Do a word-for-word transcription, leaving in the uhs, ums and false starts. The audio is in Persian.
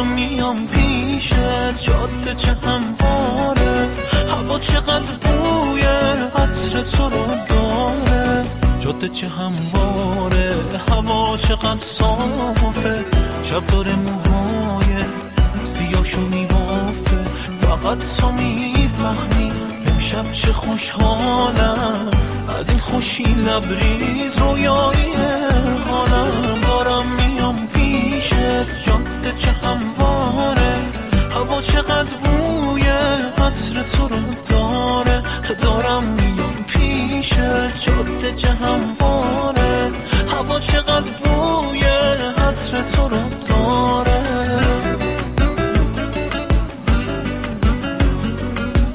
دارم میام پیشت، جاده چه همواره، هوا چقدر بوی عطر تو رو داره، جاده چه همواره، هوا چقدر صافه، شب داره موهای سیاشو میبافه، فقط تو میفهمی امشب چه خوشحالم از این خوشی لبریز رویا